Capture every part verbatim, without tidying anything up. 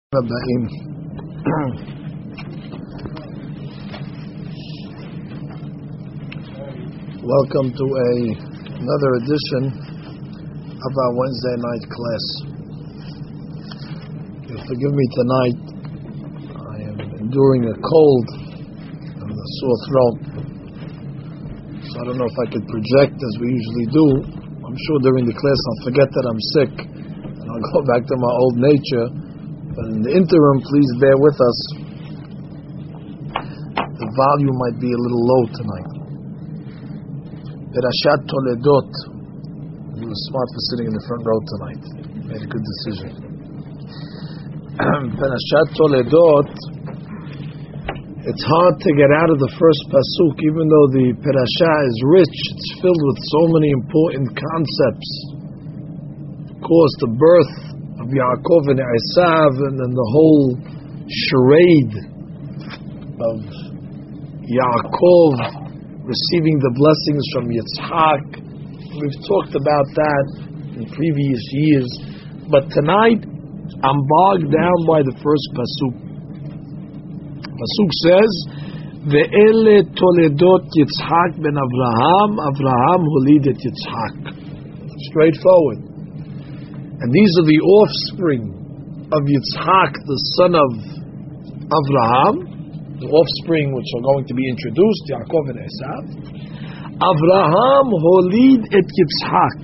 הבאים. Welcome to a another edition of our Wednesday night class. You'll forgive me tonight. I am enduring a cold and a sore throat, so I don't know if I could project as we usually do. I'm sure during the class I'll forget that I'm sick and I'll go back to my old nature. But in the interim, please bear with us. The volume might be a little low tonight. Perashat Toledot. You were smart for sitting in the front row tonight. Made a good decision. Perashat Toledot. It's hard to get out of the first pasuk, even though the Perashah is rich. It's filled with so many important concepts. Of course, the birth of Yaakov and Esav, and then the whole charade of Yaakov receiving the blessings from Yitzhak. We've talked about that in previous years, but tonight I'm bogged down by the first pasuk. Pasuk says, "Ve'ele toledot Yitzhak ben Avraham, Avraham holid et Yitzhak." Straightforward. And these are the offspring of Yitzhak, the son of Avraham, the offspring which are going to be introduced, Yaakov and Esav. Avraham holid et Yitzhak.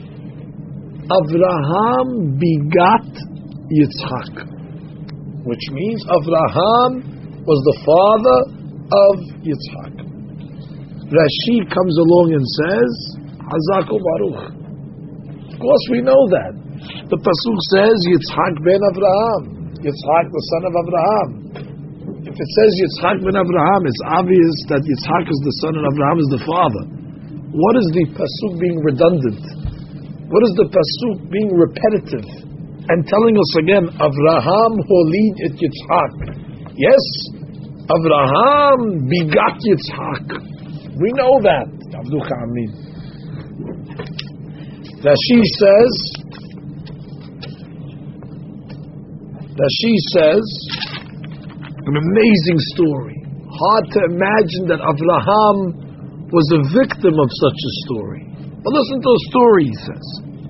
Avraham begat Yitzhak, which means Avraham was the father of Yitzhak. Rashi comes along and says, Hazak u'baruch. Of course we know that. The pasuk says Yitzhak ben Avraham, Yitzhak the son of Avraham. If it says Yitzhak ben Avraham, it's obvious that Yitzhak is the son and Avraham is the father. What is the pasuk being redundant? What is the pasuk being repetitive and telling us again, Avraham holid et Yitzhak? Yes, Avraham begat Yitzhak. We know that. Avducha amin. Rashi says. Rashi says, an amazing story. Hard to imagine that Avraham was a victim of such a story. But listen to the story, he says.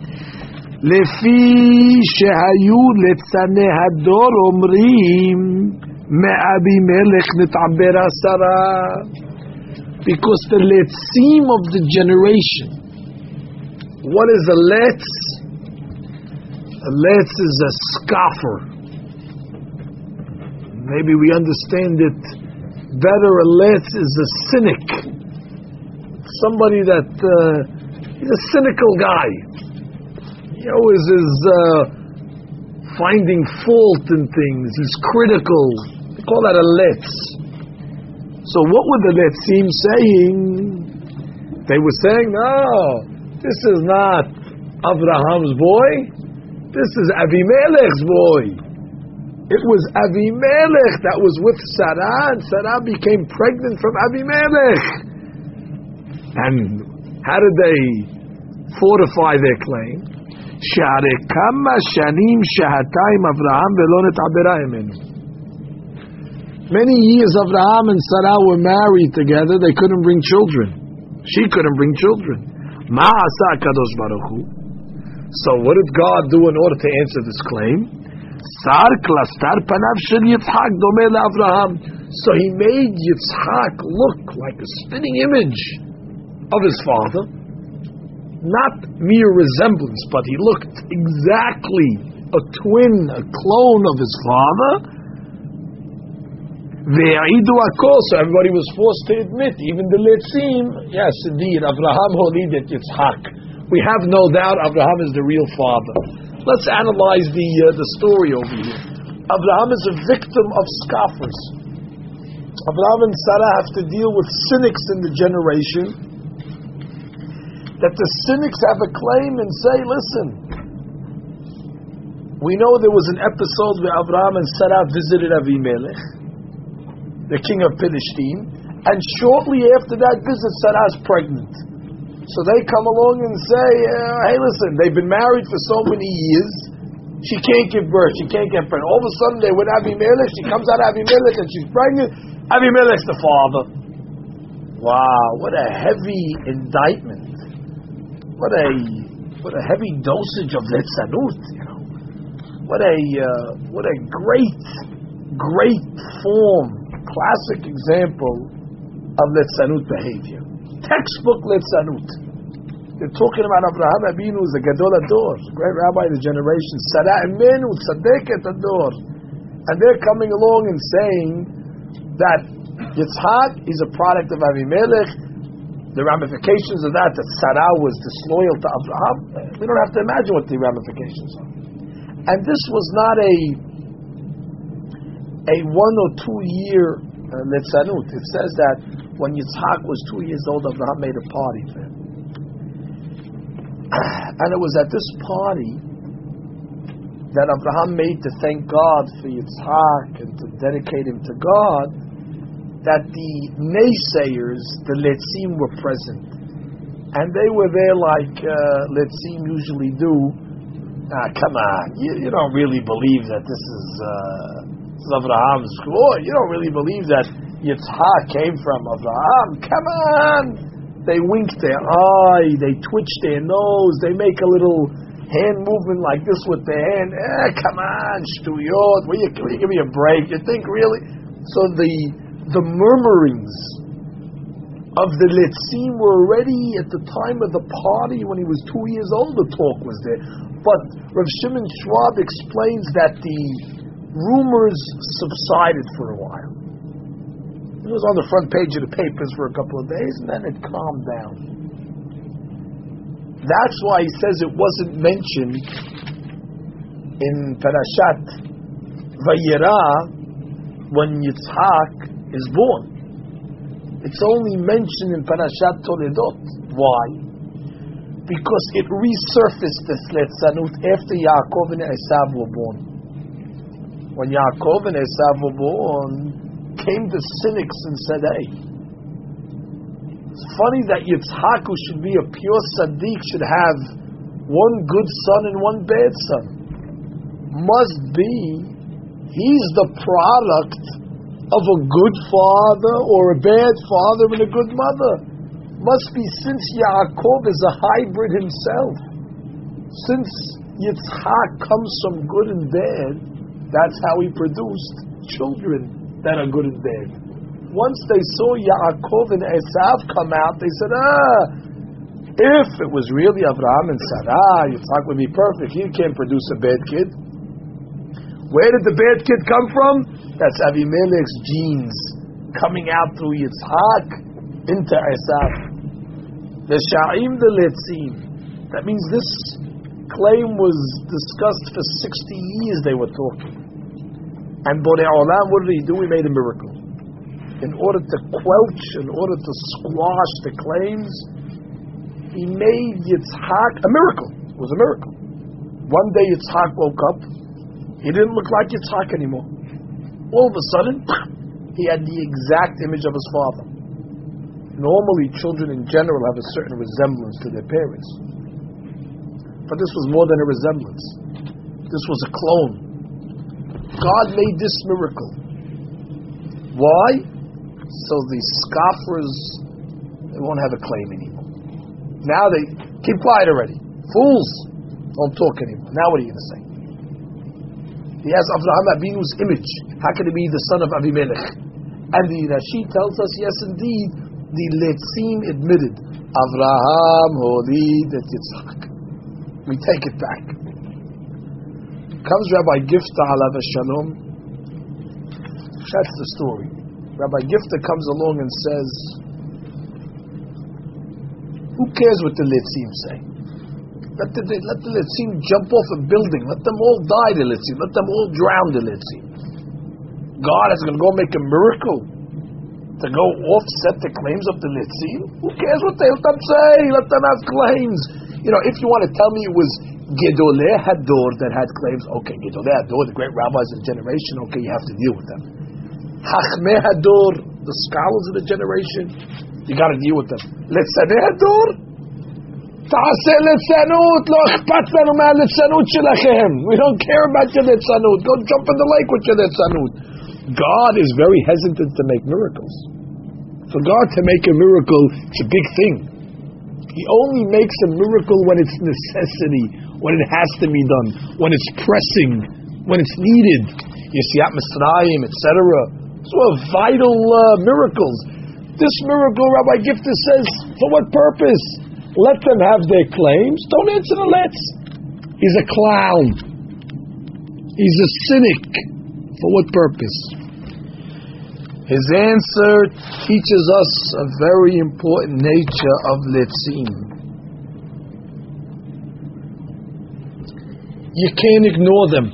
Lefi shehayu letzanei hador omrim me'abimelech nit'aber asara. Because the letzim of the generation. What is a letz? A letz is a scoffer. Maybe we understand it better. A letz is a cynic, somebody that uh, he's a cynical guy. He always is uh, finding fault in things. He's critical. We call that a letz. So what were the letzim saying? They were saying, "No, this is not Abraham's boy. This is Avimelech's boy." It was Avimelech that was with Sarah, and Sarah became pregnant from Avimelech. And how did they fortify their claim? Share kama shanim shahatayim Avraham velo net'abera imenu. Many years Avraham and Sarah were married together. They couldn't bring children. She couldn't bring children. Ma asa Kadosh Baruch Hu. So what did God do in order to answer this claim? Sar klastar panav shel Yitzhak domeh leAvraham. So he made Yitzhak look like a spitting image of his father. Not mere resemblance, but he looked exactly a twin, a clone of his father. Ve'idu akol. So everybody was forced to admit, even the letzim, yes, indeed, Avraham holid et Yitzhak. We have no doubt Avraham is the real father. Let's analyze the uh, the story over here. Avraham is a victim of scoffers. Avraham and Sarah have to deal with cynics in the generation. That the cynics have a claim and say, listen, we know there was an episode where Avraham and Sarah visited Avimelech, the king of Philistine, and shortly after that visit, Sarah is pregnant. So they come along and say, uh, hey listen, they've been married for so many years, She can't give birth. She can't get pregnant. All of a sudden, they with Avimelech. She comes out of Avimelech and she's pregnant. Avimelech's the father. Wow, what a heavy indictment. What a what a heavy dosage of litzanut. You know, what a uh, what a great great form, classic example of litzanut behavior. Textbook litzanut. They're talking about Avraham Avinu, the Gadol Ador, great rabbi of the generation, Sarah Imenu, Tzadeket Ador. And they're coming along and saying that Yitzhak is a product of Avimelech. The ramifications of that, that Sarah was disloyal to Avraham. We don't have to imagine what the ramifications are. And this was not a a one or two year uh, litzanut. It says that when Yitzhak was two years old, Avraham made a party for him. And it was at this party that Avraham made to thank God for Yitzhak and to dedicate him to God, that the naysayers, the Letzim, were present. And they were there like uh, Letzim usually do. Ah, come on, you, you don't really believe that this is, uh, this is Avraham's glory. You don't really believe that Yitzhak came from Avraham. Come on! They wink their eye, they twitch their nose, they make a little hand movement like this with their hand. Eh, come on, shtuyot, will you, will you give me a break? You think really? So the the murmurings of the Letzim were already at the time of the party when he was two years old, the talk was there. But Rav Shimon Schwab explains that the rumors subsided for a while. It was on the front page of the papers for a couple of days, and then it calmed down. That's why he says it wasn't mentioned in Parashat Vayera when Yitzhak is born. It's only mentioned in Parashat Toledot. Why? Because it resurfaced this Letzanut after Yaakov and Esav were born. When Yaakov and Esav were born, came the cynics and said, hey, it's funny that Yitzhak, who should be a pure tzaddik, should have one good son and one bad son. Must be he's the product of a good father or a bad father and a good mother. Must be since Yaakov is a hybrid himself. Since Yitzhak comes from good and bad, that's how he produced children that are good and bad. Once they saw Yaakov and Esav come out, they said, ah, if it was really Avraham and Sarah, Yitzhak would be perfect. He can't produce a bad kid. Where did the bad kid come from? That's Avimelech's genes coming out through Yitzhak into Esav. The Sha'im the Letzim. That means this claim was discussed for sixty years, they were talking. And Borei Olam, what did he do? He made a miracle. In order to quelch, in order to squash the claims, he made Yitzhak a miracle. It was a miracle. One day Yitzhak woke up. He didn't look like Yitzhak anymore. All of a sudden, he had the exact image of his father. Normally, children in general have a certain resemblance to their parents. But this was more than a resemblance. This was a clone. God made this miracle. Why? So the scoffers, they won't have a claim anymore. Now they, keep quiet already. Fools, don't talk anymore. Now what are you going to say? He has Avraham Avinu's image. How can he be the son of Avimelech? And the Rashi tells us, yes indeed, the Letzim admitted, Avraham holid et Yitzhak. We take it back. Comes Rabbi Gifta alav shalom. That's the story. Rabbi Gifta comes along and says, who cares what the Letzim say? Let the, let the Letzim jump off a building. Let them all die, the Letzim. Let them all drown, the Letzim. God is going to go make a miracle to go offset the claims of the Letzim? Who cares what they let them say? Let them have claims. You know, if you want to tell me it was Gedolei Hador that had claims, okay, Gedolei Hador, the great rabbis of the generation, okay, you have to deal with them. Chachmei Hador, the scholars of the generation, you got to deal with them. Letzanei Hador, תעשה ליצנות, לא אכפת לנו מהליצנות שלכם. We don't care about your ליצנות. Go jump in the lake with your ליצנות. God is very hesitant to make miracles. For God to make a miracle, it's a big thing. He only makes a miracle when it's necessity, when it has to be done, when it's pressing, when it's needed. Yetziat Mitzrayim, et cetera. So are vital uh, miracles. This miracle, Rabbi Gifter says, for what purpose? Let them have their claims. Don't answer the let's. He's a clown. He's a cynic. For what purpose? His answer teaches us a very important nature of letzim. You can't ignore them.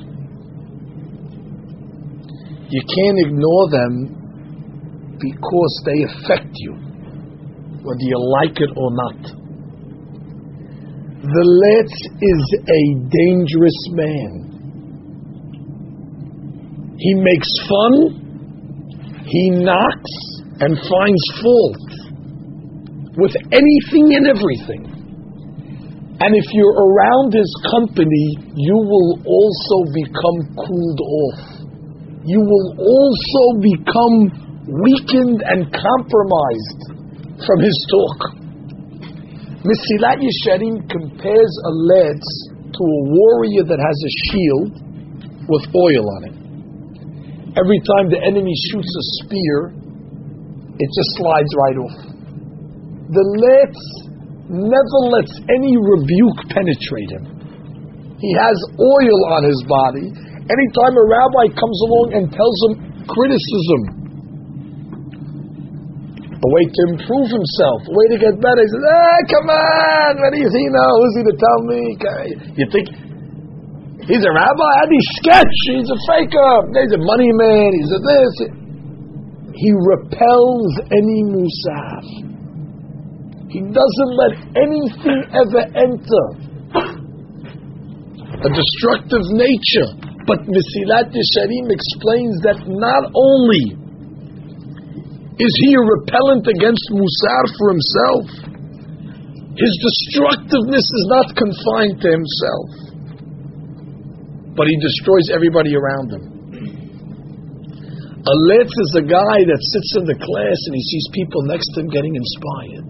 You can't ignore them because they affect you, whether you like it or not. The letz is a dangerous man. He makes fun, he knocks, and finds fault with anything and everything. And if you're around his company, you will also become cooled off. You will also become weakened and compromised from his talk. Mesilat Yesharim compares a letz to a warrior that has a shield with oil on it. Every time the enemy shoots a spear, it just slides right off. The letz never lets any rebuke penetrate him. He has oil on his body. Anytime a rabbi comes along and tells him criticism, a way to improve himself, a way to get better. He says, ah, come on, what does he know? Who's he to tell me? You think he's a rabbi? He's sketch. He's a faker. He's a money man. He's a this. He repels any musaf. He doesn't let anything ever enter a destructive nature. But Mesilat Yesharim explains that not only is he a repellent against Musar for himself, his destructiveness is not confined to himself, but he destroys everybody around him. A letz is a guy that sits in the class and he sees people next to him getting inspired.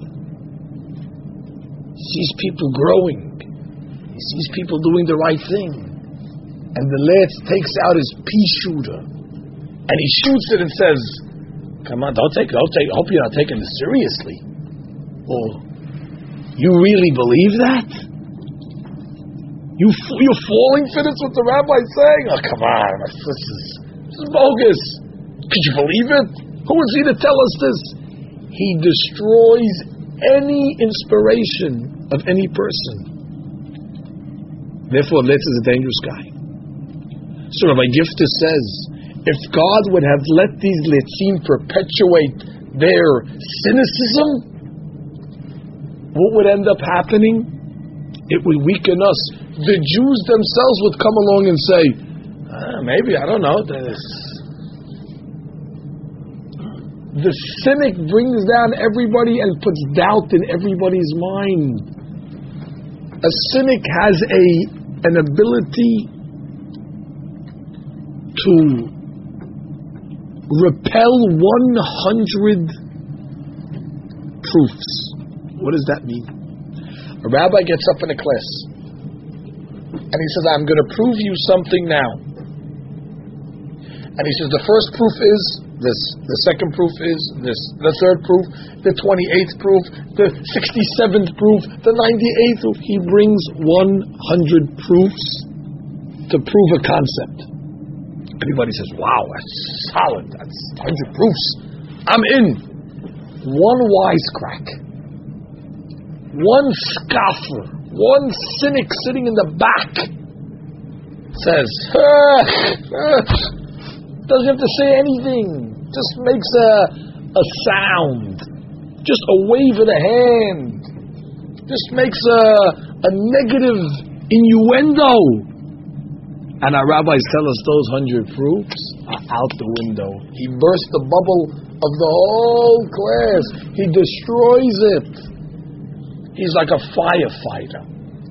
He sees people growing. He sees people doing the right thing. And the letz takes out his pea shooter and he shoots it and says, come on, don't take, don't take, I hope you're not taking this seriously. Or, you really believe that? You, you're falling for this, what the rabbi's saying? Oh, come on, this is, this is bogus. Could you believe it? Who is he to tell us this? He destroys any inspiration of any person. Therefore, letz is a dangerous guy. So Rabbi Gifter says, if God would have let these letzim perpetuate their cynicism, what would end up happening? It would weaken us. The Jews themselves would come along and say, ah, maybe, I don't know. This. The cynic brings down everybody and puts doubt in everybody's mind. A cynic has a an ability to repel one hundred proofs. What does that mean? A rabbi gets up in a class and he says, I'm going to prove you something now. And he says, the first proof is this, the second proof is this, the third proof, the twenty-eighth proof, the sixty-seventh proof, the ninety-eighth proof. He brings one hundred proofs to prove a concept. Everybody says, wow, that's solid, that's one hundred proofs. I'm in. One wisecrack, one scoffer, one cynic sitting in the back says, ah, ah, doesn't have to say anything, just makes a, a sound, just a wave of the hand, just makes a, a negative innuendo. And our rabbis tell us those hundred proofs are out the window. He burst the bubble of the whole class. He destroys it. He's like a firefighter.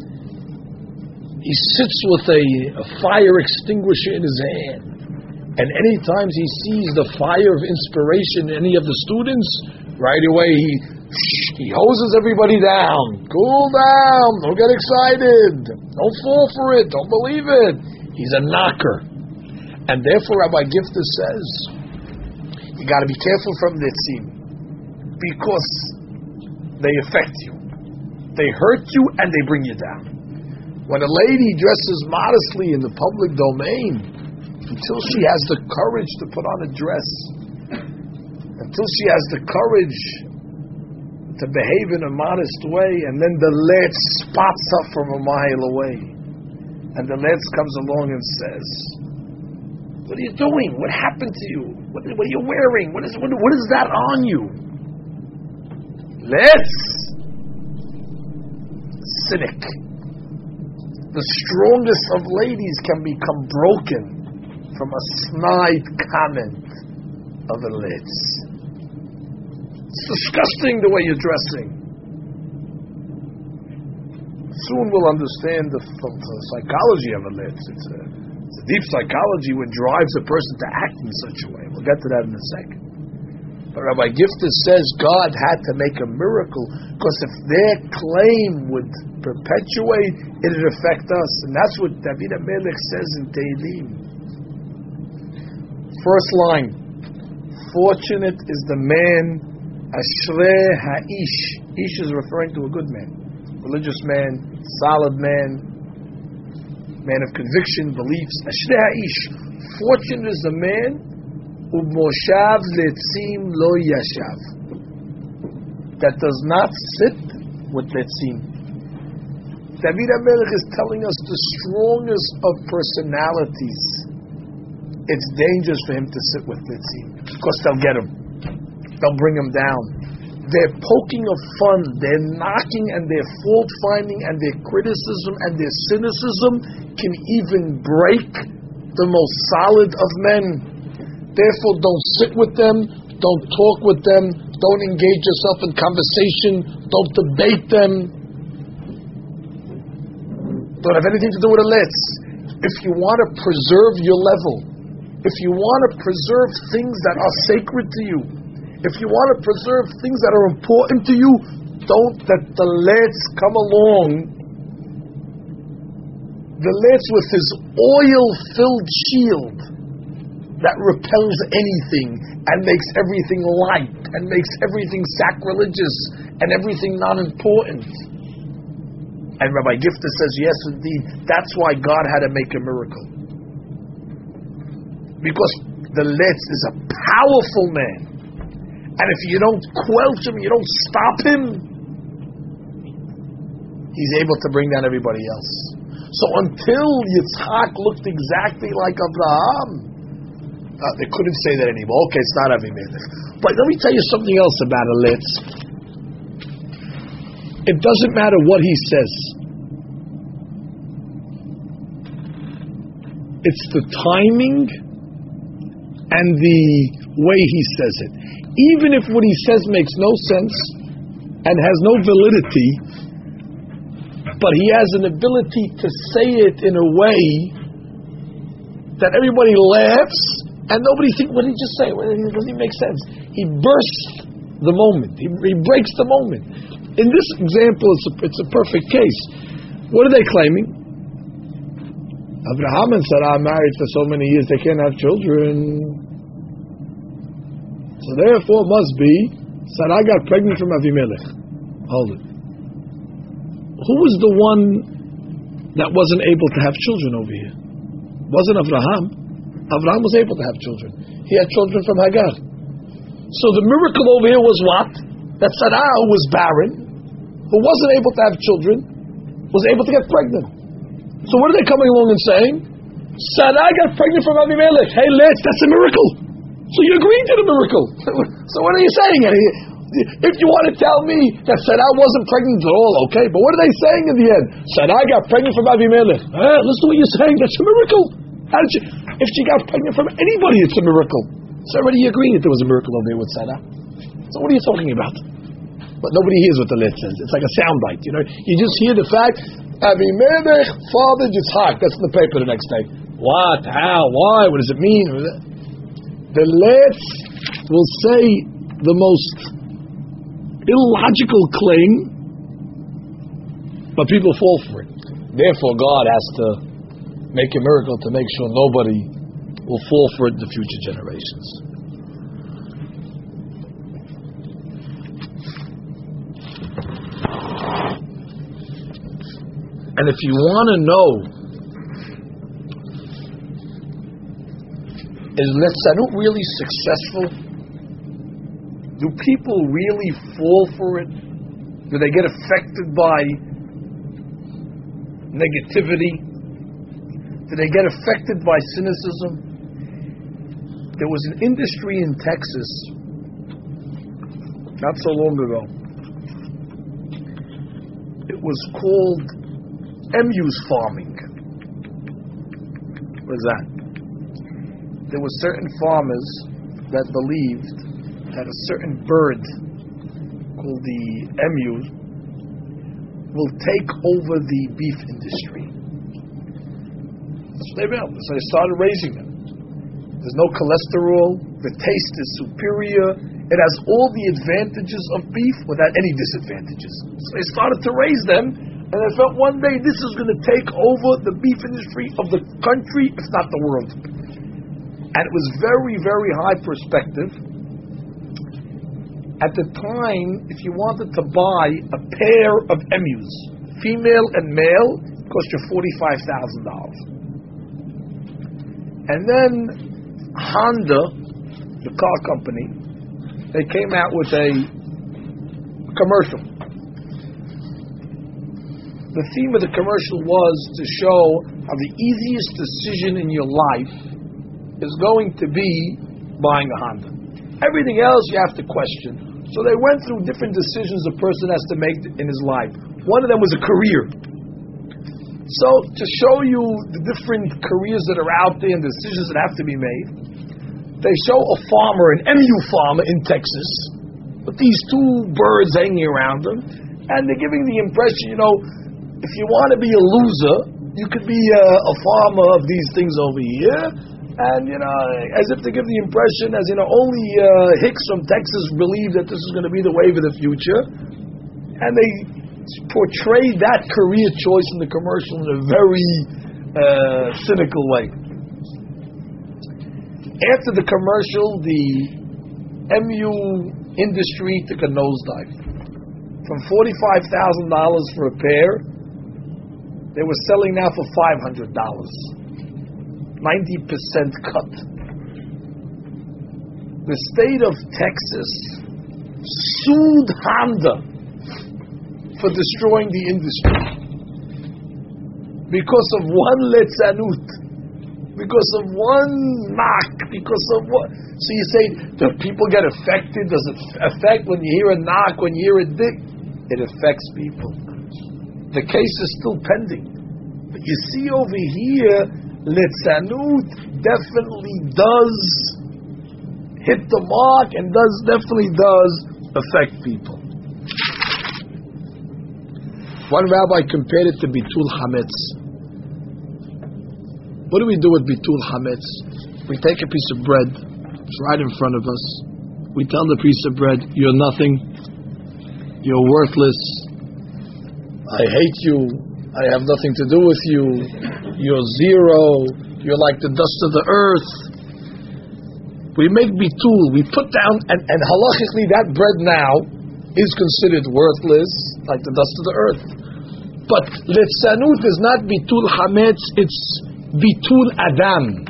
He sits with a, a fire extinguisher in his hand. And anytime he sees the fire of inspiration in any of the students, right away he he hoses everybody down. Cool down. Don't get excited. Don't fall for it. Don't believe it. He's a knocker. And therefore Rabbi Gifter says, you got to be careful from Nitzim, because they affect you. They hurt you and they bring you down. When a lady dresses modestly in the public domain, until she has the courage to put on a dress, until she has the courage to behave in a modest way, and then the Letz spots her from a mile away, and the Letz comes along and says, what are you doing? What happened to you? What, what are you wearing? What is, what, what is that on you? Letz! Cynic. The strongest of ladies can become broken from a snide comment of a Letz. It's disgusting the way you're dressing. Soon we'll understand the, the psychology of a Letz. It's a, it's a deep psychology what drives a person to act in such a way. We'll get to that in a second. But Rabbi Gifter says God had to make a miracle, because if their claim would perpetuate, it would affect us. And that's what David HaMelech says in Tehillim. First line, fortunate is the man, Ashrei Ha'ish. Ish is referring to a good man, religious man, solid man, man of conviction, beliefs. Ashrei Ha'ish. Fortunate is the man, Umoshav letzim lo yashav, that does not sit with letzim. David HaMelech is telling us the strongest of personalities, it's dangerous for him to sit with letzim, because they'll get him, they'll bring him down. Their poking of fun, their knocking and their fault finding and their criticism and their cynicism can even break the most solid of men. Therefore, don't sit with them, don't talk with them, don't engage yourself in conversation, don't debate them. Don't have anything to do with a Letz. If you want to preserve your level, if you want to preserve things that are sacred to you, if you want to preserve things that are important to you, don't let the Letz come along. The Letz with his oil-filled shield that repels anything and makes everything light and makes everything sacrilegious and everything not important. And Rabbi Gifter says, yes, indeed, that's why God had to make a miracle. Because the Letz is a powerful man. And if you don't quench him, you don't stop him, he's able to bring down everybody else. So until Yitzhak looked exactly like Abraham, Uh, they couldn't say that anymore. Okay, it's not Avimelech. But let me tell you something else about a Letz. It doesn't matter what he says. It's the timing and the way he says it. Even if what he says makes no sense and has no validity, but he has an ability to say it in a way that everybody laughs, and nobody thinks, what did he just say? It doesn't make sense. He bursts the moment. He, he breaks the moment. In this example, it's a, it's a perfect case. What are they claiming? Abraham and Sarah are married for so many years, they can't have children. So therefore, it must be, Sarah got pregnant from Avimelech. Hold it. Who was the one that wasn't able to have children over here? Wasn't Abraham. Abraham was able to have children. He had children from Hagar. So the miracle over here was what? That Sarah, who was barren, who wasn't able to have children, was able to get pregnant. So what are they coming along and saying? Sarah got pregnant from Avimelech. Hey, let's, that's a miracle. So you agreed to the miracle. So what are you saying? If you want to tell me that Sarah wasn't pregnant at all, okay, but what are they saying in the end? Sarah got pregnant from Avimelech. Eh, listen to what you're saying. That's a miracle. How did she, if she got pregnant from anybody, it's a miracle. So already you agreed that there was a miracle over there with Sarah. So what are you talking about? but nobody hears what the Letz says. It's like a soundbite, you know. You just hear the fact, Avimelech fathered Yitzhak. That's in the paper the next day. What? How? Why? What does it mean? The Letz will say the most illogical claim, but people fall for it. Therefore, God has to make a miracle to make sure nobody will fall for it in the future generations. And if you want to know, is Letzanut really successful? Do people really fall for it? Do they get affected by negativity? Do they get affected by cynicism? There was an industry in Texas not so long ago. It was called emus farming. What is that? There were certain farmers that believed that a certain bird called the emu will take over the beef industry. So they, so they started raising them. There's no cholesterol, the taste is superior, it has all the advantages of beef without any disadvantages. So they started to raise them, and they felt one day this is going to take over the beef industry of the country, if not the world. And it was very, very high perspective. At the time, if you wanted to buy a pair of emus, female and male, it cost you forty-five thousand dollars. And then Honda, the car company, they came out with a commercial. The theme of the commercial was to show how the easiest decision in your life is going to be buying a Honda. Everything else you have to question. So they went through different decisions a person has to make in his life. One of them was a career. So to show you the different careers that are out there and decisions that have to be made, they show a farmer, an emu farmer in Texas, with these two birds hanging around him, and they're giving the impression, you know, if you want to be a loser, you could be a, a farmer of these things over here, and, you know, as if to give the impression, as, you know, only uh, Hicks from Texas believe that this is going to be the wave of the future, and they portray that career choice in the commercial in a very uh, cynical way. After the commercial, the emu industry took a nosedive. From forty-five thousand dollars for a pair, they were selling now for five hundred dollars. ninety percent cut. The state of Texas sued Honda for destroying the industry because of one letzanut, because of one knock, because of what? So you say, do people get affected? Does it affect when you hear a knock, when you hear a dick? It affects people. The case is still pending. But you see over here, Letzanut definitely does hit the mark and does definitely does affect people. One rabbi compared it to Bitul Hametz. What do we do with Bitul Hametz? We take a piece of bread, it's right in front of us. We tell the piece of bread, you're nothing, you're worthless, I hate you, I have nothing to do with you, you're zero, you're like the dust of the earth. We make bitul, we put down, and, and halachically that bread now is considered worthless, like the dust of the earth. But letzanut is not bitul hametz, it's bitul adam.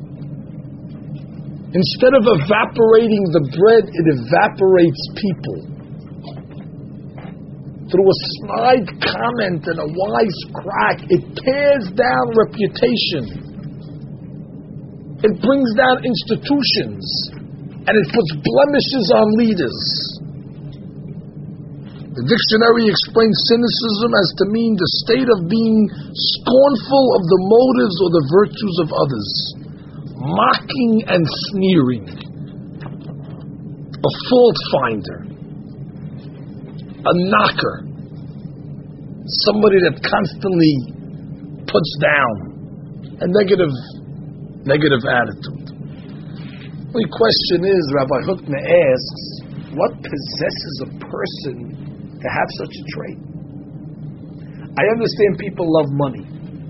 Instead of evaporating the bread, it evaporates people. Through a snide comment and a wise crack, it tears down reputation. It brings down institutions. And it puts blemishes on leaders. The dictionary explains cynicism as to mean the state of being scornful of the motives or the virtues of others. Mocking and sneering. A fault finder. a knocker, somebody that constantly puts down a negative, negative attitude. The only question is, Rabbi Hutner asks, what possesses a person to have such a trait? I understand people love money.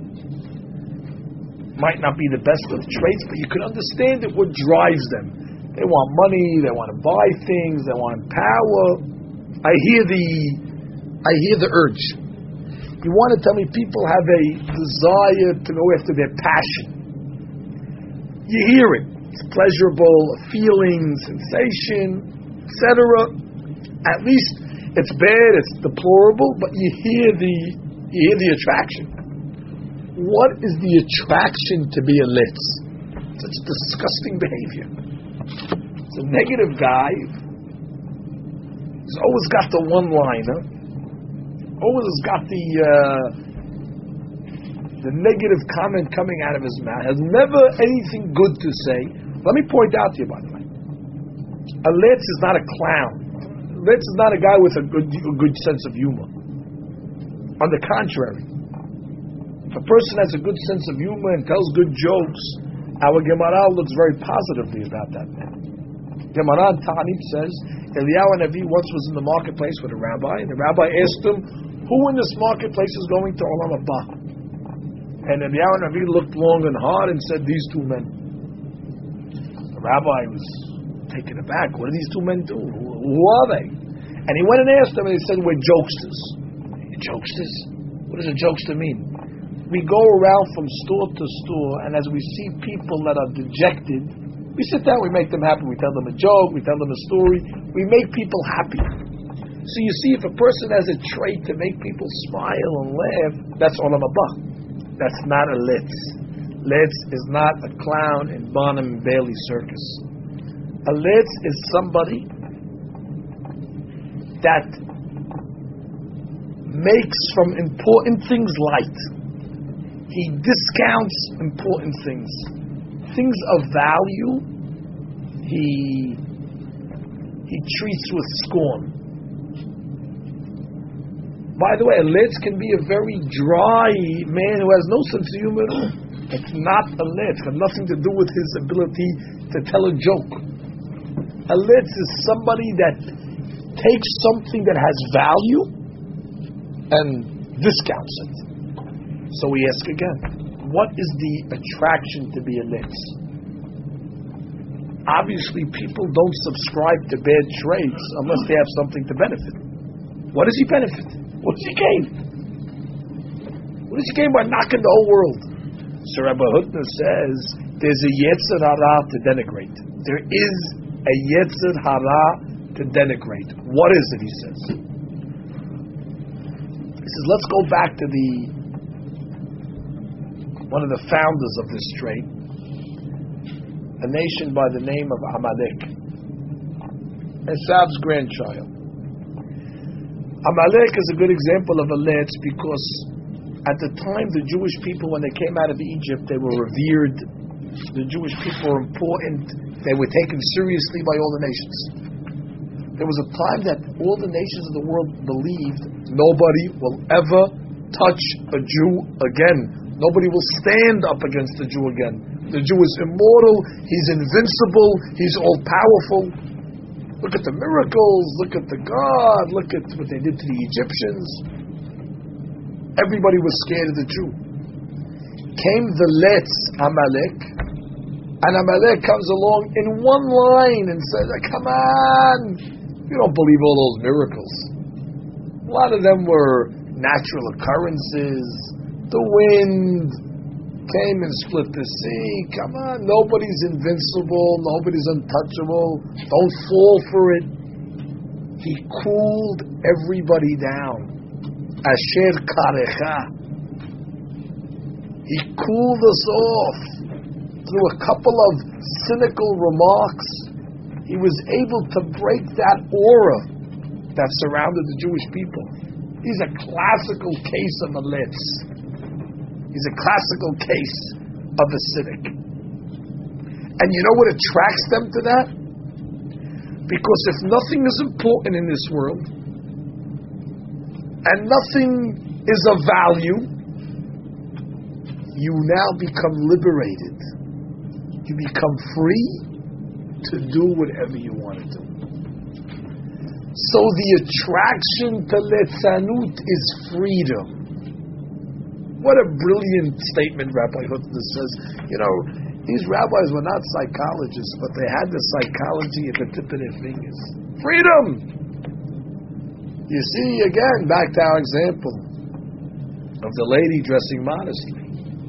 Might not be the best of traits, but you can understand it what drives them. They want money, they want to buy things, they want power. I hear the I hear the urge. You want to tell me people have a desire to go after their passion. You hear it. It's pleasurable, a feeling, sensation, et cetera. At least it's bad, it's deplorable, but you hear the you hear the attraction. What is the attraction to be a litz? Such disgusting behavior. It's a negative guy. He's always got the one-liner. Always got the uh, the negative comment coming out of his mouth. Has never anything good to say. Let me point out to you, by the way. A litz is not a clown. A litz is not a guy with a good a good sense of humor. On the contrary, if a person has a good sense of humor and tells good jokes, our Gemara looks very positively about that man. Gemara Ta'anit says, Eliyahu Navi once was in the marketplace with a rabbi, and the rabbi asked him, who in this marketplace is going to Olam Haba? And Eliyahu Navi looked long and hard and said, these two men. The rabbi was taken aback. What do these two men do? Who, who are they? And he went and asked them, and he said, we're jokesters. Jokesters? What does a jokester mean? We go around from store to store, and as we see people that are dejected, we sit down, we make them happy. We tell them a joke, we tell them a story. We make people happy. So you see, if a person has a trait to make people smile and laugh, that's Olam Haba. That's not a litz. Litz is not a clown in Barnum and Bailey circus. A litz is somebody that makes from important things light. He discounts important things. Things of value, he he treats with scorn. By the way, a litz can be a very dry man who has no sense of humor at all. It's not a litz. It has nothing to do with his ability to tell a joke. A litz is somebody that takes something that has value and discounts it. So we ask again, what is the attraction to be a litz? Obviously, people don't subscribe to bad traits unless they have something to benefit. What does he benefit? What does he gain? What does he gain by knocking the whole world? So Rabbi Hutner says, there's a yetzer hara to denigrate. There is a yetzer hara to denigrate. What is it, he says? He says, let's go back to the one of the founders of this trait, a nation by the name of Amalek, Esav's grandchild. Amalek is a good example of a litz because at the time the Jewish people, when they came out of Egypt, they were revered. The Jewish people were important. They were taken seriously by all the nations. There was a time that all the nations of the world believed nobody will ever touch a Jew again. Nobody will stand up against the Jew again. The Jew is immortal. He's invincible. He's all-powerful. Look at the miracles. Look at the God. Look at what they did to the Egyptians. Everybody was scared of the Jew. Came the Letz Amalek, and Amalek comes along in one line and says, come on, you don't believe all those miracles. A lot of them were natural occurrences. The wind came and split the sea. Come on, nobody's invincible, nobody's untouchable. Don't fall for it. He cooled everybody down. Asher karecha. He cooled us off through a couple of cynical remarks. He was able to break that aura that surrounded the Jewish people. He's a classical case of a litz. He's a classical case of a cynic. And you know what attracts them to that? Because if nothing is important in this world, and nothing is of value, you now become liberated. You become free to do whatever you want to do. So the attraction to Letzanut is freedom. What a brilliant statement Rabbi Hutner says. You know, these rabbis were not psychologists, but they had the psychology at the tip of their fingers. Freedom! You see, again, back to our example of the lady dressing modestly.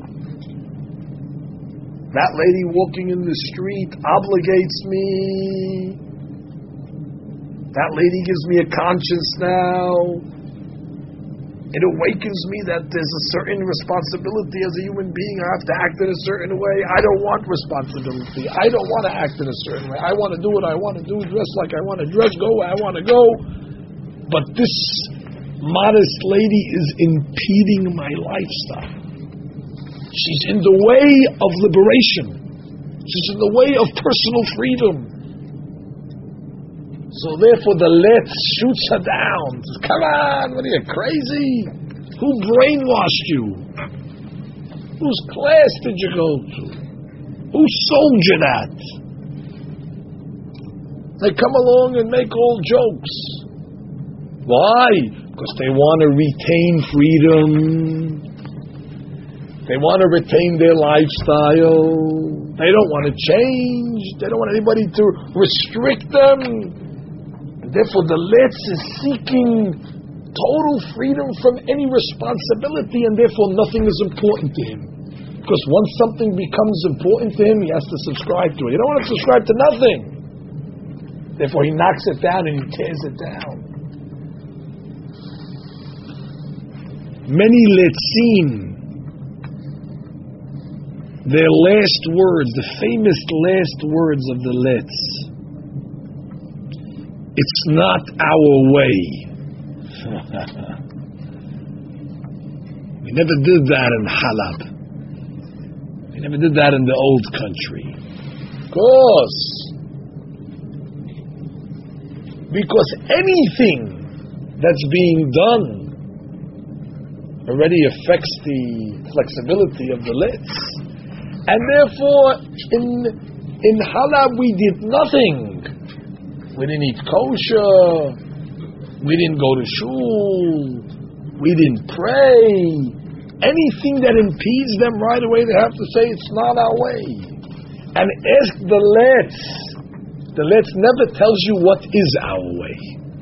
That lady walking in the street obligates me. That lady gives me a conscience now. It awakens me that there's a certain responsibility as a human being. I have to act in a certain way. I don't want responsibility. I don't want to act in a certain way. I want to do what I want to do, dress like I want to dress, go where I want to go. But this modest lady is impeding my lifestyle. She's in the way of liberation. She's in the way of personal freedom. So therefore the Letz shoots her down. Says, come on, what are you, crazy? Who brainwashed you? Whose class did you go to? Who sold you that? They come along and make all jokes. Why? Because they want to retain freedom. They want to retain their lifestyle. They don't want to change. They don't want anybody to restrict them. Therefore, the Letz is seeking total freedom from any responsibility, and therefore nothing is important to him. Because once something becomes important to him, he has to subscribe to it. He don't want to subscribe to nothing. Therefore, he knocks it down and he tears it down. Many Letzim, their last words, the famous last words of the Letz, it's not our way. We never did that in Halab. We never did that in the old country. Of course. Because anything that's being done already affects the flexibility of the Letz. And therefore, in, in Halab we did nothing. We didn't eat kosher. We didn't go to shul. We didn't pray. Anything that impedes them right away, they have to say it's not our way. And ask the Letz. The Letz never tells you what is our way.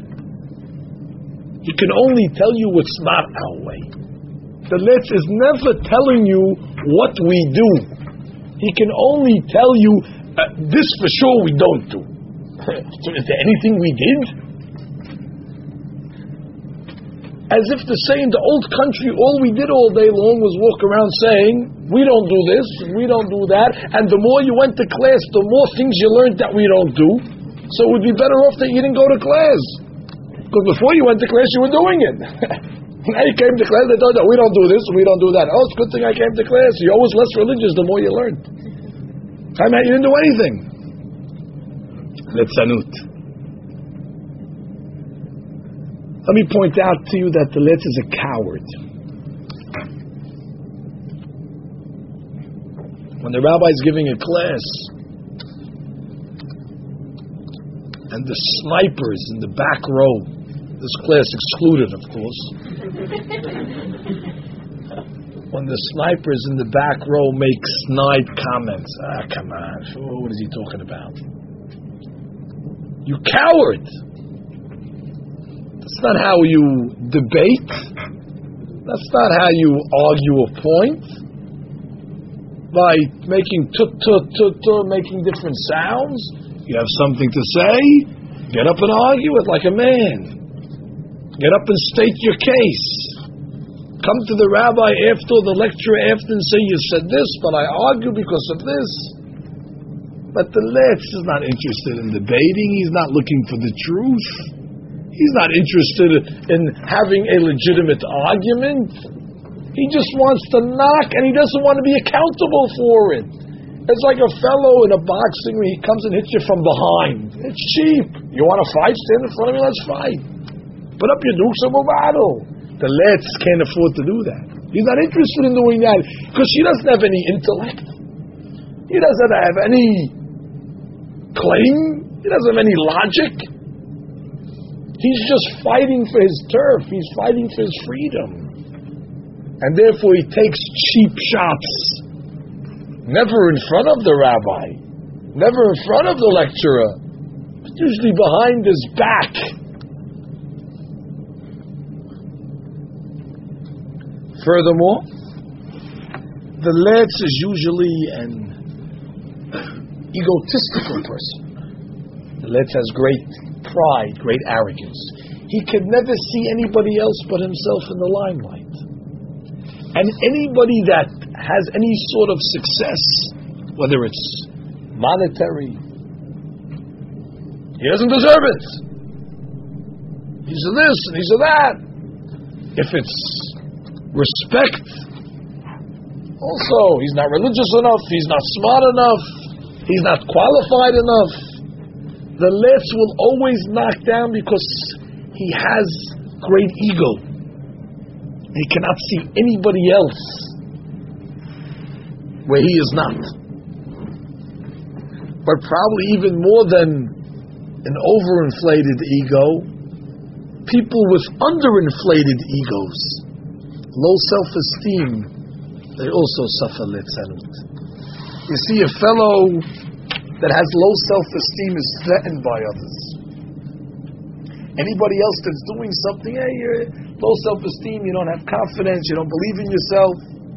He can only tell you what's not our way. The Letz is never telling you what we do. He can only tell you uh, this for sure we don't do. So is there anything we did? As if to say in the old country, all we did all day long was walk around saying, we don't do this, we don't do that, and the more you went to class, the more things you learned that we don't do. So it would be better off that you didn't go to class. Because before you went to class, you were doing it. Now you came to class, they told you, we don't do this, we don't do that. Oh, it's a good thing I came to class. You're always less religious the more you learned. I mean, you didn't do anything. Letzanut. Let me point out to you that the Letz is a coward. When the rabbi is giving a class, and the snipers in the back row, this class excluded, of course, when the snipers in the back row make snide comments, ah, come on, what is he talking about? You coward! That's not how you debate. That's not how you argue a point. By making tut tut tut tut, making different sounds. You have something to say, get up and argue it like a man. Get up and state your case. Come to the rabbi after the lecture after and say, you said this, but I argue because of this. But the Letz is not interested in debating. He's not looking for the truth. He's not interested in having a legitimate argument. He just wants to knock, and he doesn't want to be accountable for it. It's like a fellow in a boxing where he comes and hits you from behind. It's cheap. You want to fight? Stand in front of me, let's fight. Put up your dukes and we'll battle. The let's can't afford to do that. He's not interested in doing that because she doesn't have any intellect. He doesn't have any claim. He doesn't have any logic. He's just fighting for his turf. He's fighting for his freedom. And therefore he takes cheap shots. Never in front of the rabbi. Never in front of the lecturer. But usually behind his back. Furthermore, the letz is usually an egotistical person. The letz has great pride, great arrogance. He could never see anybody else but himself in the limelight. And anybody that has any sort of success, whether it's monetary, he doesn't deserve it. He's a this and he's a that. If it's respect, also, he's not religious enough, he's not smart enough, he's not qualified enough. The letz will always knock down because he has great ego. He cannot see anybody else where he is not. But probably even more than an overinflated ego, people with underinflated egos, low self-esteem, they also suffer litzanut. You see, a fellow that has low self-esteem is threatened by others. Anybody else that's doing something, hey, you're low self-esteem, you don't have confidence, you don't believe in yourself.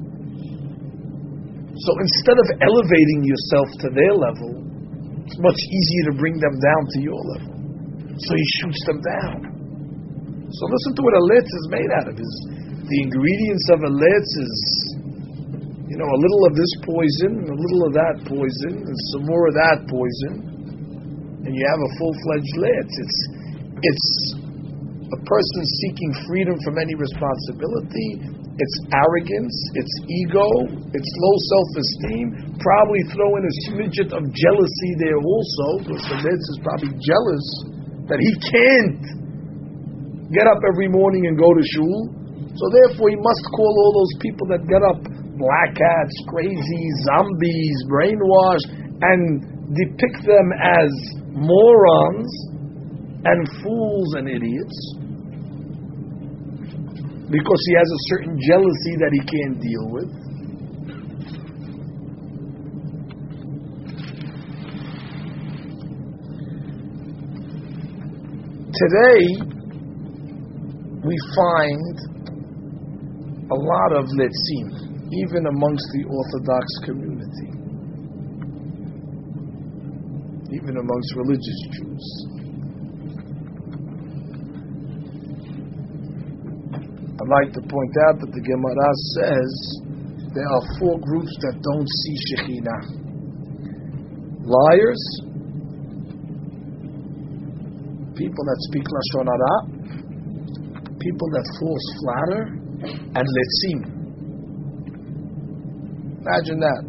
So instead of elevating yourself to their level, it's much easier to bring them down to your level. So he shoots them down. So listen to what a letz is made out of. Is the ingredients of a letz is, you know, a little of this poison, a little of that poison, and some more of that poison, and you have a full-fledged letz. It's It's a person seeking freedom from any responsibility. It's arrogance. It's ego. It's low self-esteem. Probably throw in a smidget of jealousy there also, because the letz is probably jealous that he can't get up every morning and go to shul. So therefore he must call all those people that get up black hats, crazy, zombies, brainwashed, and depict them as morons and fools and idiots, because he has a certain jealousy that he can't deal with. Today, we find a lot of letzim, even amongst the Orthodox community, even amongst religious Jews. I'd like to point out that the Gemara says there are four groups that don't see Shekhinah. Liars, people that speak Lashon Hara, people that false flatter, and Letzim. Imagine that.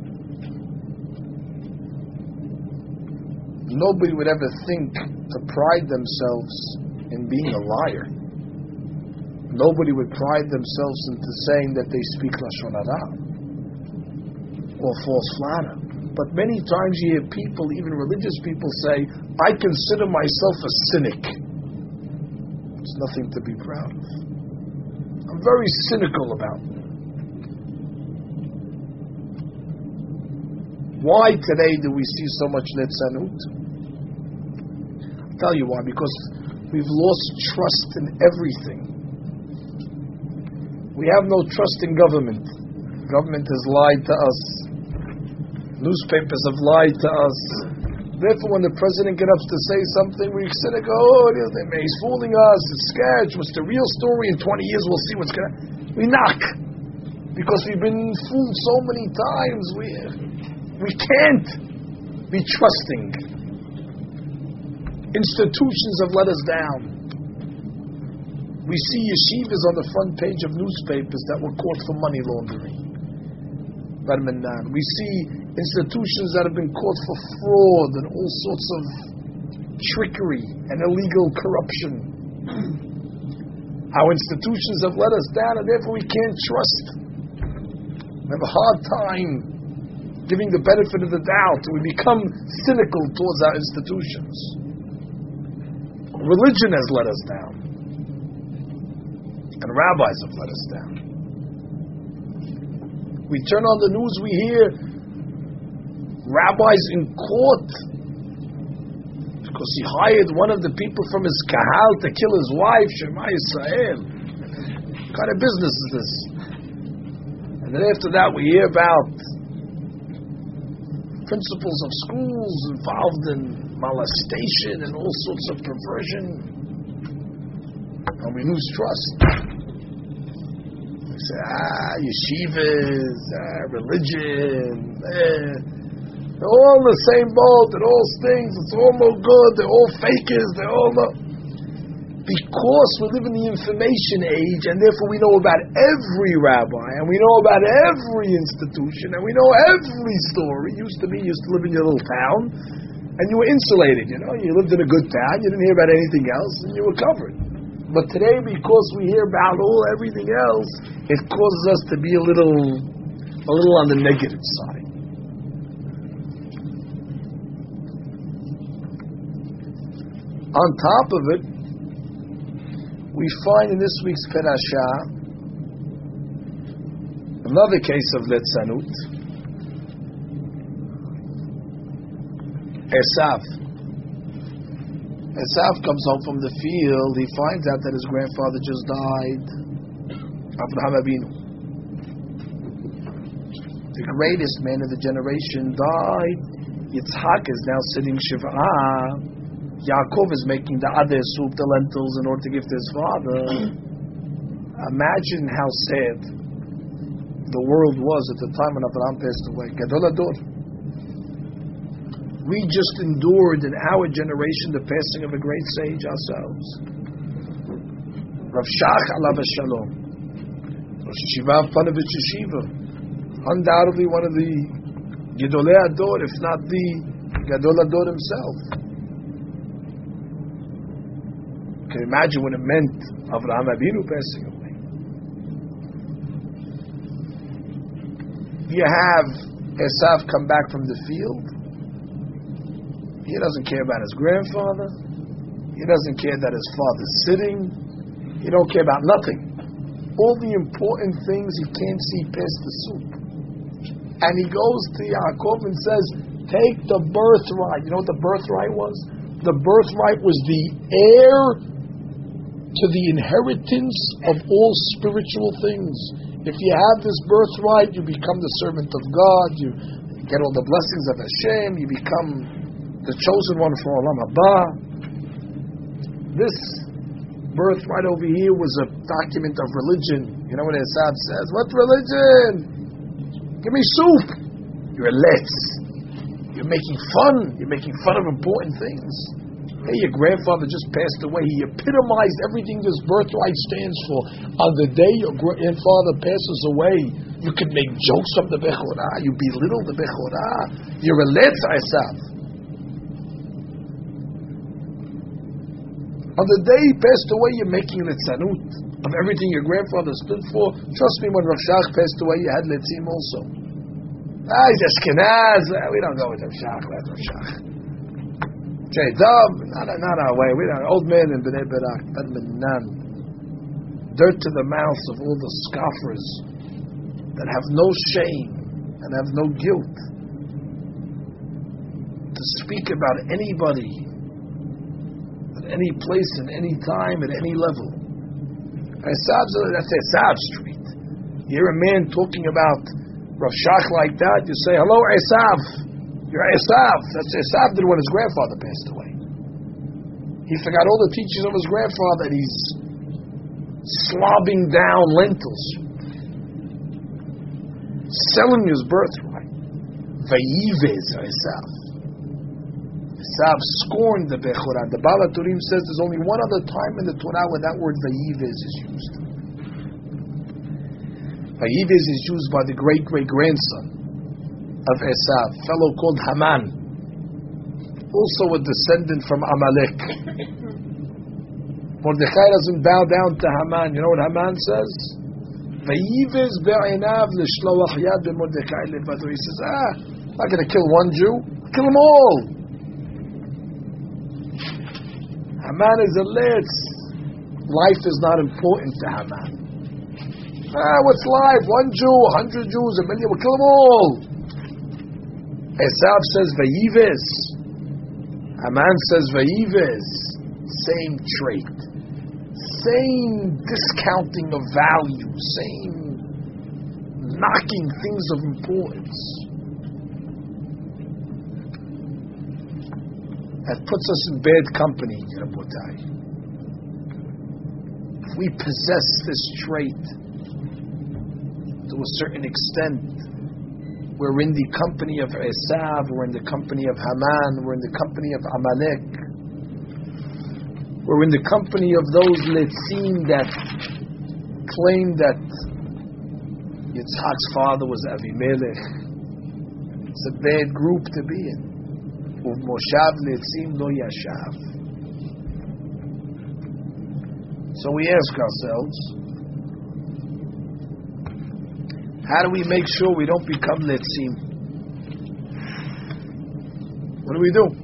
Nobody would ever think to pride themselves in being a liar. Nobody would pride themselves into saying that they speak Lashon Hara or false flatter. But many times you hear people, even religious people, say, I consider myself a cynic. It's nothing to be proud of. I'm very cynical about it. Why today do we see so much litzanut? I'll tell you why. Because we've lost trust in everything. We have no trust in government. Government has lied to us. Newspapers have lied to us. Therefore, when the president gets up to say something, we sit and go, oh, he's fooling us, it's sketch, what's the real story? In twenty years, we'll see what's going to... We knock. Because we've been fooled so many times. We, we can't be trusting. Institutions have let us down. We see yeshivas on the front page of newspapers that were caught for money laundering. We see institutions that have been caught for fraud and all sorts of trickery and illegal corruption. Our institutions have let us down, and therefore we can't trust. We have a hard time giving the benefit of the doubt. We become cynical towards our institutions. Religion has let us down. And rabbis have let us down. We turn on the news, we hear rabbis in court because he hired one of the people from his kahal to kill his wife, Shema Yisrael. What kind of business is this? And then after that we hear about principals of schools involved in molestation and all sorts of perversion. And we lose trust. We say, ah, yeshivas, ah, religion, eh. They're all in the same boat, it all stinks, it's all no good, they're all fakers, they're all no... Because we live in the information age, and therefore we know about every rabbi, and we know about every institution, and we know every story. It used to be, you used to live in your little town, and you were insulated, you know, you lived in a good town, you didn't hear about anything else, and you were covered. But today, because we hear about all everything else, it causes us to be a little, a little on the negative side. On top of it, we find in this week's Parashah another case of Litzanut. Esav. Esav comes home from the field. He finds out that his grandfather just died. Avraham Avinu, the greatest man of the generation, died. Yitzhak is now sitting Shiv'ah. Yaakov is making the other soup, the lentils, in order to give to his father. Imagine how sad the world was at the time when Abraham passed away. Gadol Ador. We just endured in our generation the passing of a great sage ourselves. Rav Shach alav shalom, Rosh Yeshiva of Panovich Yeshiva, undoubtedly one of the Gedolei Ador, if not the Gadol Ador himself. Can you imagine what it meant Avraham Avinu passing away? You have Esav come back from the field. He doesn't care about his grandfather. He doesn't care that his father's sitting. He don't care about nothing. All the important things he can't see past the soup. And he goes to Yaakov and says, take the birthright. You know what the birthright was? The birthright was the heir to the inheritance of all spiritual things. If you have this birthright, you become the servant of God, you get all the blessings of Hashem, you become the chosen one for Olam Haba. This birthright over here was a document of religion. You know what Esav says? What religion? Give me soup. You're let's. You're making fun. You're making fun of important things. Hey, your grandfather just passed away. He epitomized everything this birthright stands for. On the day your grandfather passes away, you can make jokes of the Bechorah. You belittle the Bechorah. You're a let's, Esav. On the day he passed away, you're making litzanut of everything your grandfather stood for. Trust me, when Rav Shach passed away, you had litzim also. Ah, he's Ashkenaz. We don't go with Rav Shach. That's Rav Shach. Jay Dov, not, not our way. We don't. Old man in Bnei Barak, but none. Dirt to the mouths of all the scoffers that have no shame and have no guilt to speak about anybody at any place, in any time, at any level. Esav's, that's Esav Street. You hear a man talking about Rav Shach like that, you say, hello, Esav. You're Esav. That's Esav did when his grandfather passed away. He forgot all the teachings of his grandfather, and he's slobbing down lentils, selling his birthright. Vayivez Esav. Esav scorned the Bechorah. The Baal HaTurim says there's only one other time in the Torah where that word Vayivez is used. Vayivez is used by the great-great-grandson of Esav, fellow called Haman, also a descendant from Amalek. Mordechai doesn't bow down to Haman. You know what Haman says? Vayives be'einav l'shloach yad b'Mordechai levado. He says, ah, I'm not going to kill one Jew. Kill them all. Haman is a litz. Life is not important to Haman. Ah, what's life? One Jew, a hundred Jews, a million. We'll kill them all. Esav says Vayives. Haman says Vayives. Same trait. Same discounting of value. Same knocking things of importance. That puts us in bad company, Rabotai. If we possess this trait to a certain extent, we're in the company of Esav, we're in the company of Haman, we're in the company of Amalek, we're in the company of those Letzim that claim that Yitzhak's father was Avimelech. It's a bad group to be in. Moshav Letzim lo yashav. So we ask ourselves, how do we make sure we don't become Letzim? What do we do?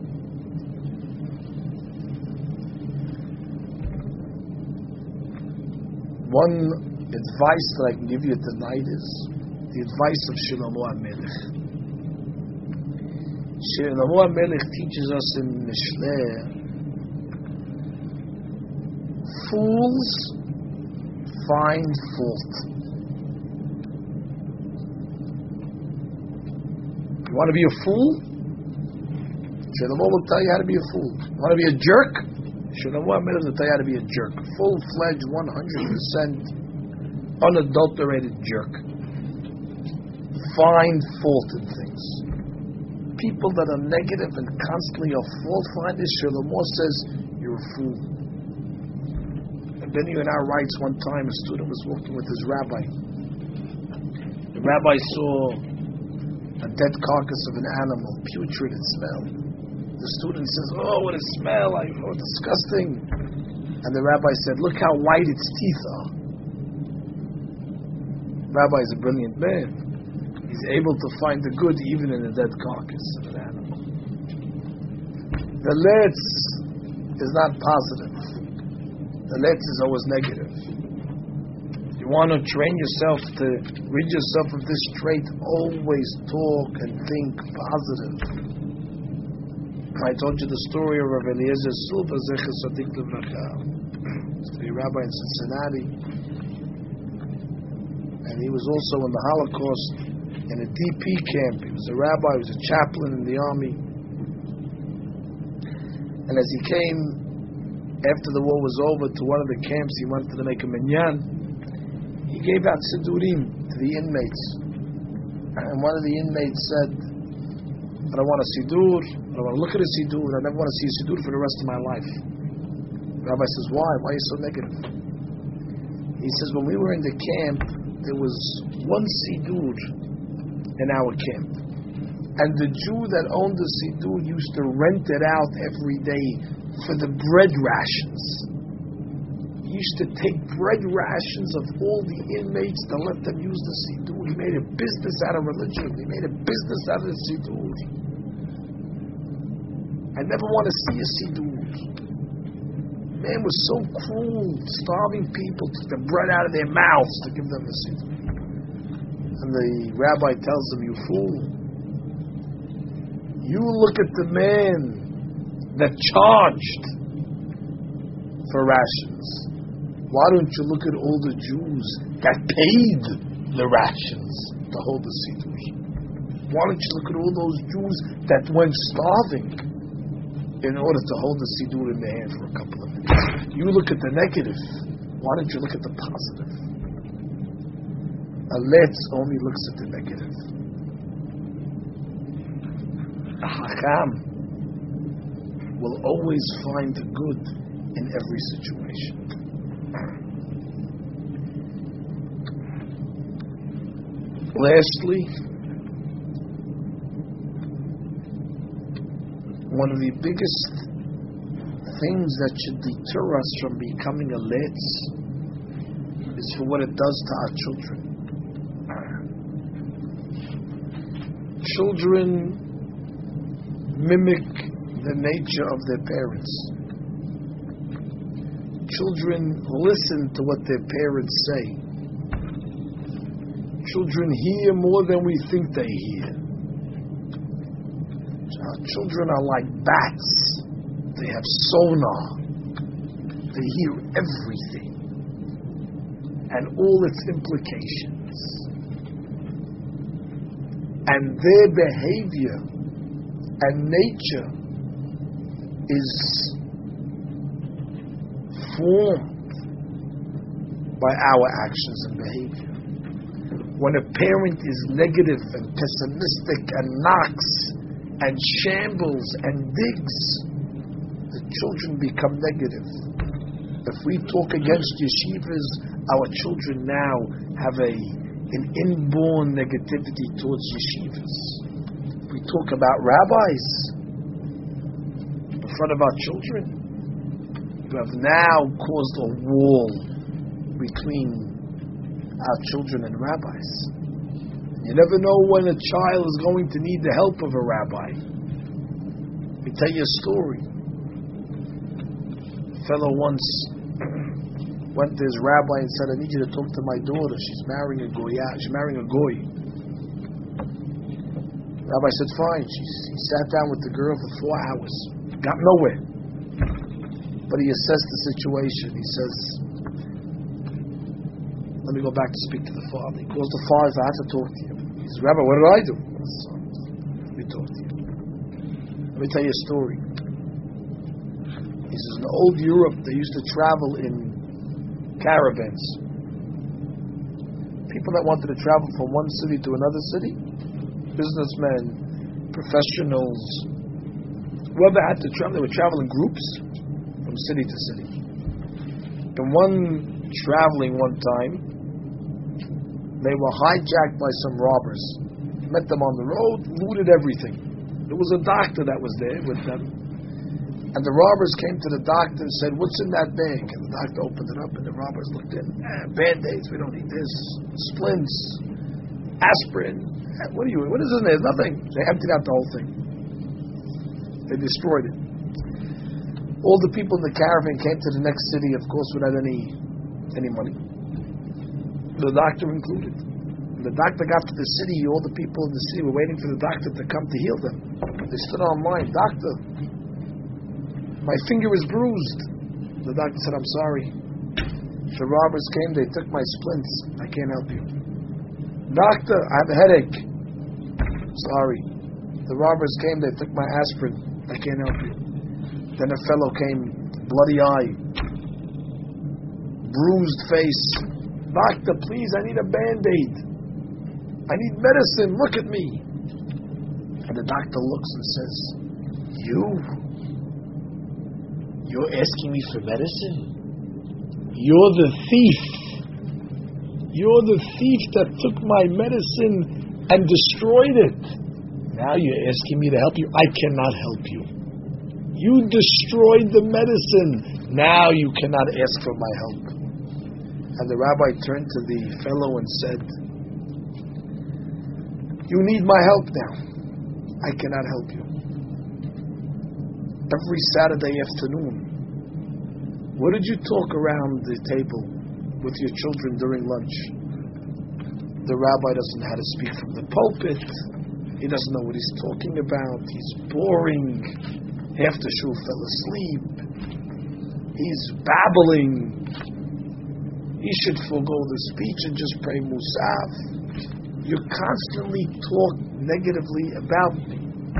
One advice that I can give you tonight is the advice of Shlomo HaMelech. Shlomo HaMelech teaches us in Mishleh, fools find fault. You want to be a fool? Shlomo will tell you how to be a fool. You want to be a jerk? Shlomo HaMelech will tell you how to be a jerk. Full-fledged, one hundred percent unadulterated jerk. Find fault in things. People that are negative and constantly are fault finders, Shlomo says, you're a fool. And Benny and I writes one time, a student was walking with his rabbi. The rabbi saw a dead carcass of an animal, putrid in smell. The student says, oh, what a smell, I, oh, disgusting. And the rabbi said, look how white its teeth are. The rabbi is a brilliant man. He's able to find the good even in a dead carcass of an animal. The letz is not positive. The letz is always negative. You want to train yourself to rid yourself of this trait, always talk and think positive. I told you the story of Rav Eliezer Silva, Zecher Tzadik Livracha. He's a rabbi in Cincinnati, and he was also in the Holocaust in a D P camp. He was a rabbi, he was a chaplain in the army. And as he came, after the war was over, to one of the camps, he wanted to make a minyan. He gave out sidurim to the inmates. And one of the inmates said, I don't want a sidur, I don't want to look at a sidur, I never want to see a sidur for the rest of my life. The rabbi says, why? Why are you so negative? He says, when we were in the camp, there was one sidur in our camp. And the Jew that owned the sidur used to rent it out every day for the bread rations. He used to take bread rations of all the inmates to let them use the sidur. He made a business out of religion. He made a business out of the sidur. I never want to see a sidur. Man was so cruel, starving people, took the bread out of their mouths to give them the sidur. And the rabbi tells him, you fool. You look at the man that charged for rations. Why don't you look at all the Jews that paid the rations to hold the sidur? Why don't you look at all those Jews that went starving in order to hold the sidur in their hand for a couple of minutes? You look at the negative. Why don't you look at the positive? A letz only looks at the negative. A hacham will always find the good in every situation. Lastly, one of the biggest things that should deter us from becoming a letz is for what it does to our children. Children mimic the nature of their parents. Children listen to what their parents say. Children hear more than we think they hear. Our children are like bats. They have sonar. They hear everything and all its implications. And their behavior and nature is formed by our actions and behavior. When a parent is negative and pessimistic and knocks and shambles and digs, the children become negative. If we talk against yeshivas, our children now have a an inborn negativity towards yeshivas. If we talk about rabbis in front of our children, we have now caused a wall between our children and rabbis. You never know when a child is going to need the help of a rabbi. Let me tell you a story. A fellow once went to his rabbi and said, I need you to talk to my daughter. She's marrying a goy. She's marrying a goy. The rabbi said, fine. She, he sat down with the girl for four hours. Got nowhere. But he assessed the situation. He says, let me go back to speak to the father. He calls the father. I have to talk to you. He says, Rabbi, what did I do? Let me talk to you. Let me tell you a story. He says, in old Europe, they used to travel in caravans. People that wanted to travel from one city to another city, businessmen, professionals, whoever had to travel, they would travel in groups from city to city. And one traveling one time, they were hijacked by some robbers. Met them on the road, looted everything. There was a doctor that was there with them. And the robbers came to the doctor and said, what's in that bag? And the doctor opened it up and the robbers looked in. Ah, Band-Aids, we don't need this. Splints, aspirin. What are you, what is in there? There's nothing. They emptied out the whole thing. They destroyed it. All the people in the caravan came to the next city, of course, without any any money. The doctor included. When the doctor got to the city, all the people in the city were waiting for the doctor to come to heal them. They stood online. Doctor, my finger is bruised. The doctor said, I'm sorry. The robbers came, they took my splints. I can't help you. Doctor, I have a headache. Sorry. The robbers came, they took my aspirin. I can't help you. Then a fellow came, bloody eye, bruised face. Doctor, please, I need a Band-Aid. I need medicine. Look at me. And the doctor looks and says, you? You're asking me for medicine? You're the thief. You're the thief that took my medicine and destroyed it. Now you're asking me to help you. I cannot help you. You destroyed the medicine. Now you cannot ask for my help. And the rabbi turned to the fellow and said, you need my help now. I cannot help you. Every Saturday afternoon, what did you talk around the table with your children during lunch? The rabbi doesn't know how to speak from the pulpit. He doesn't know what he's talking about. He's boring. Half the shul fell asleep. He's babbling. He should forego the speech and just pray Musaf. You constantly talk negatively about me.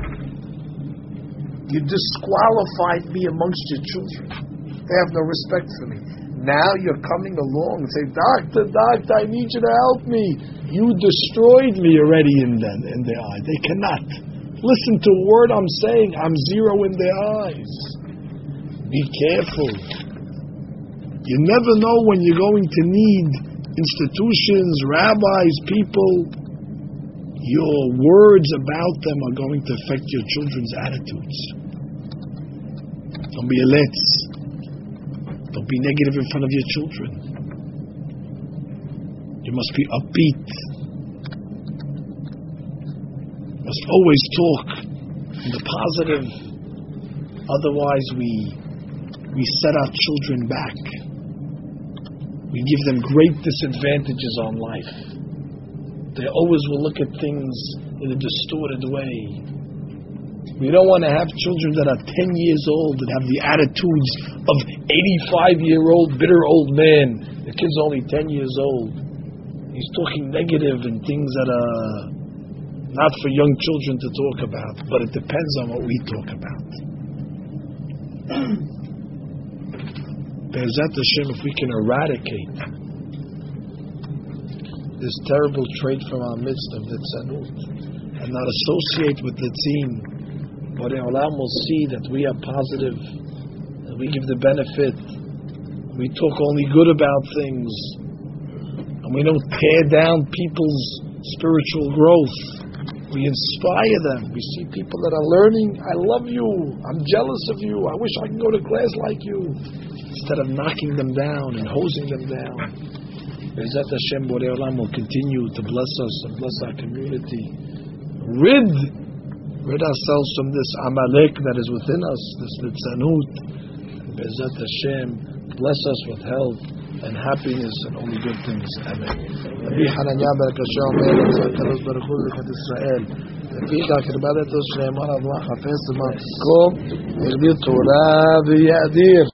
You disqualified me amongst your children. They have no respect for me. Now you're coming along and say, Doctor, Doctor, I need you to help me. You destroyed me already in them, in their eyes. They cannot listen to a word I'm saying. I'm zero in their eyes. Be careful. You never know when you're going to need institutions, rabbis, people. Your words about them are going to affect your children's attitudes. Don't be a letz. Don't be negative in front of your children. You must be upbeat. You must always talk in the positive. Otherwise, we we set our children back. We give them great disadvantages on life. They always will look at things in a distorted way. We don't want to have children that are ten years old and have the attitudes of eighty-five-year-old bitter old man. The kid's only ten years old. He's talking negative and things that are not for young children to talk about, but it depends on what we talk about. Be'ezat Hashem, if we can eradicate this terrible trait from our midst of the tzanut and not associate with the tzin, Borei Olam will see that we are positive, that we give the benefit, we talk only good about things, and we don't tear down people's spiritual growth. We inspire them. We see people that are learning. I love you. I'm jealous of you. I wish I could go to class like you. Instead of knocking them down and hosing them down. Be'ezat Hashem, Borei Olam will continue to bless us and bless our community. Rid Rid ourselves from this Amalek that is within us, this Litzanut. Be'ezat Hashem, bless us with health and happiness and only good things. Amen. Rabbi Hananya Barak Hashem Omer, Kadosh Baruch Hu Zechat Israel. לפי דרכת שלמה רב חפש למען תזכור, יגדיר תורה ויאדיר.